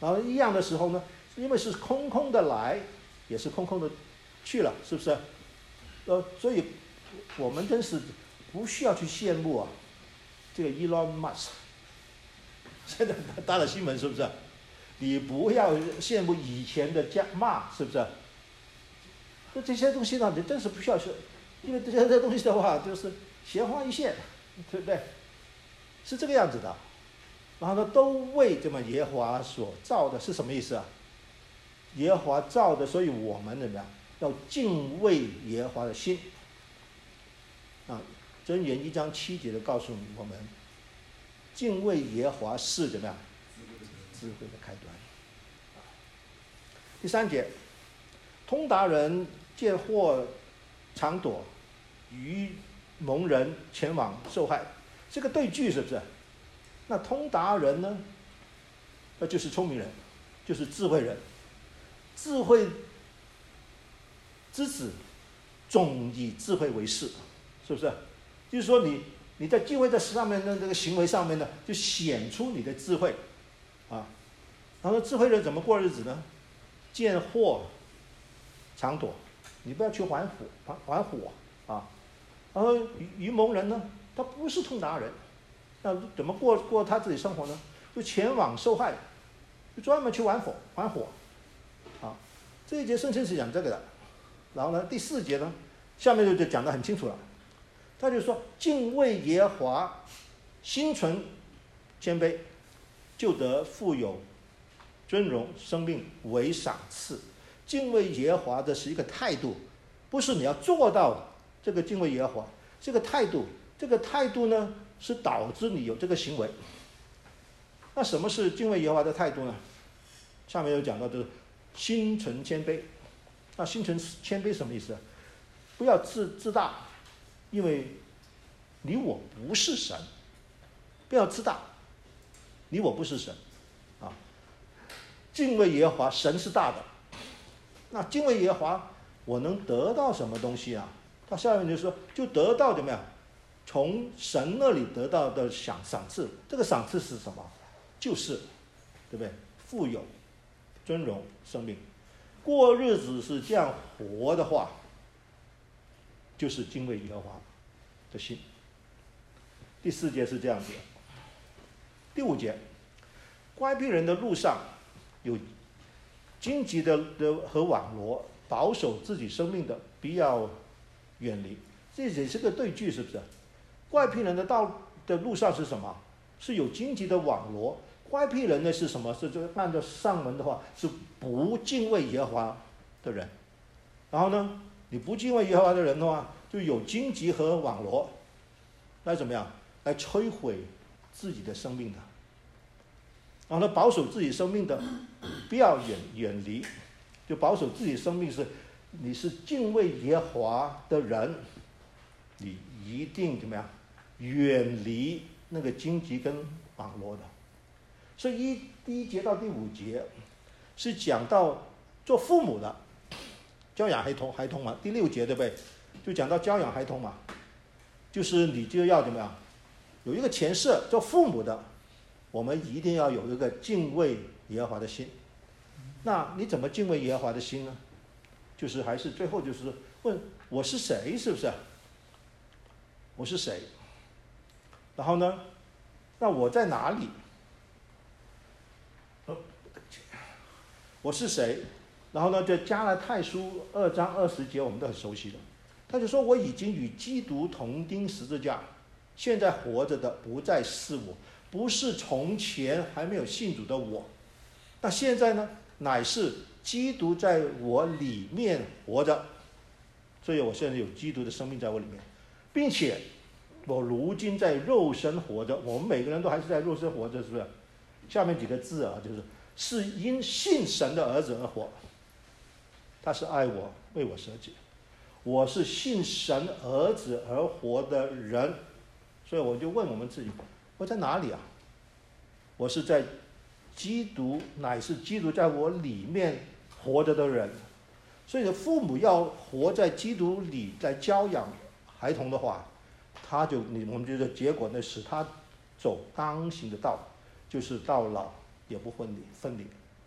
然后一样的时候呢，因为是空空的来，也是空空的去了，是不是？呃，所以我们真是不需要去羡慕啊，这个 Elon Musk 现在大了新闻，是不是？你不要羡慕以前的加骂，是不是？那这些东西呢，你真是不需要说，因为这些东西的话，就是闲话一现，对不对？是这个样子的。然后呢，都为这么耶和华所造的，是什么意思啊？耶和华造的，所以我们怎么样？要敬畏耶和华的心。啊，箴言一章七节的告诉我们，敬畏耶和华是怎么样？智慧的开端。第三节，通达人见祸常躲，愚蒙人前往受害。这个对句是不是？那通达人呢？那就是聪明人，就是智慧人。智慧之子总以智慧为事，是不是？就是说你你在敬畏的上面的这个行为上面呢，就显出你的智慧啊。然后智慧人怎么过日子呢？见祸常躲，你不要去还火还火啊。然后愚愚蒙人呢，他不是通达人，那怎么过过他自己生活呢？就前往受害，就专门去玩火玩火啊。这一节圣经是讲这个的。然后呢，第四节呢，下面就讲得很清楚了。他就说，敬畏耶和华，心存谦卑，就得富有尊荣，生命为赏赐。敬畏耶和华的是一个态度，不是你要做到这个敬畏耶和华，这个态度，这个态度呢，是导致你有这个行为。那什么是敬畏耶和华的态度呢？下面有讲到就是心存谦卑。那心存谦卑什么意思？不要自自大，因为你我不是神。不要自大，你我不是神啊。敬畏耶和华，神是大的。那敬畏耶和华，我能得到什么东西啊？他下面就说，就得到怎么样？从神那里得到的赏赏赐。这个赏赐是什么？就是，对不对？富有、尊荣、生命。过日子是这样活的话，就是敬畏耶和华的心。第四节是这样子的。第五节，乖僻人的路上有荆棘的的和网罗，保守自己生命的必要远离。这也是个对句，是不是？乖僻人的道的路上是什么？是有荆棘的网罗。乖僻人呢是什么？是就按照上文的话，是不敬畏耶和华的人。然后呢，你不敬畏耶和华的人的话，就有荆棘和网罗，来怎么样？来摧毁自己的生命的。然后呢，保守自己生命的，不要远远离，就保守自己生命是，你是敬畏耶和华的人，你一定怎么样？远离那个荆棘跟网罗的。所以一第一节到第五节是讲到做父母的教养孩童孩童嘛，第六节对不对？就讲到教养孩童嘛，就是你就要怎么样？有一个前设，做父母的，我们一定要有一个敬畏耶和华的心。那你怎么敬畏耶和华的心呢？就是还是最后就是问我是谁，是不是？我是谁？然后呢，那我在哪里？我是谁？然后呢，就加拉太书二章二十节，我们都很熟悉的。他就说：“我已经与基督同钉十字架，现在活着的不再是我，不是从前还没有信主的我。那现在呢，乃是基督在我里面活着。所以我现在有基督的生命在我里面，并且我如今在肉身活着。我们每个人都还是在肉身活着，是不是？下面几个字啊，就是。”是因信神的儿子而活，他是爱我，为我舍己。我是信神儿子而活的人，所以我就问我们自己：我在哪里啊？我是在基督，乃是基督在我里面活着的人。所以父母要活在基督里，在教养孩童的话，他就你我们觉得结果呢，使他走当行的道，就是到老也不分离分离。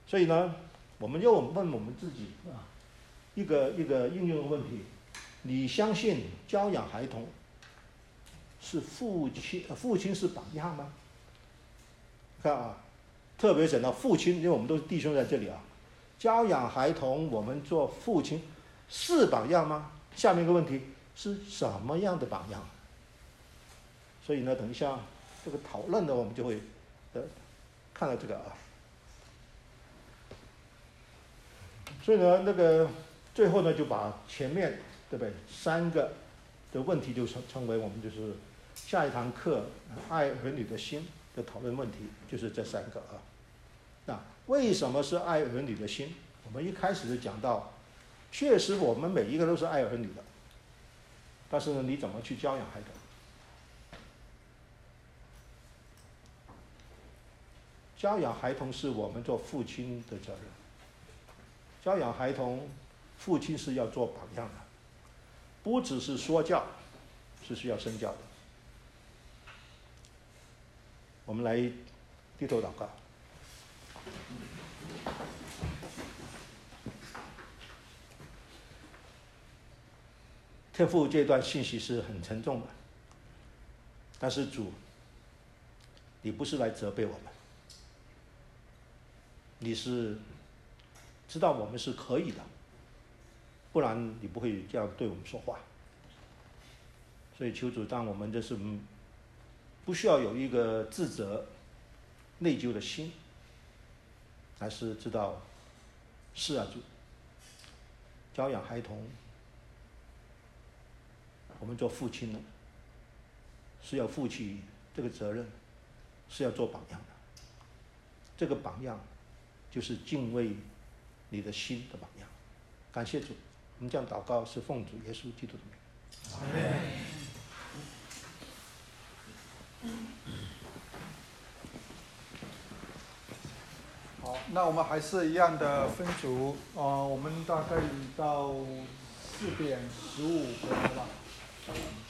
所以呢，我们又问我们自己啊，一个一个应用的问题：你相信教养孩童是父亲父亲是榜样吗？看啊，特别讲到父亲，因为我们都是弟兄在这里啊，教养孩童，我们做父亲是榜样吗？下面一个问题是什么样的榜样？所以呢，等一下这个讨论呢，我们就会呃看到这个啊。所以呢，那个最后呢，就把前面对不对三个的问题就称称为我们就是下一堂课爱儿女的心的讨论问题，就是这三个啊。那为什么是爱儿女的心？我们一开始就讲到，确实我们每一个都是爱儿女的，但是呢，你怎么去教养孩童？教养孩童是我们做父亲的责任。教养孩童，父亲是要做榜样的，不只是说教，是需要身教的。我们来低头祷告。天父，这段信息是很沉重的，但是主，你不是来责备我们，你是知道我们是可以的，不然你不会这样对我们说话。所以求主让我们就是不需要有一个自责、内疚的心，而是知道是啊主，教养孩童，我们做父亲的是要负起这个责任，是要做榜样的。这个榜样就是敬畏你的心的榜样。感谢主，我们这样祷告是奉主耶稣基督的名。阿们。 好，那我们还是一样的分组，呃，我们大概到四点十五分吧。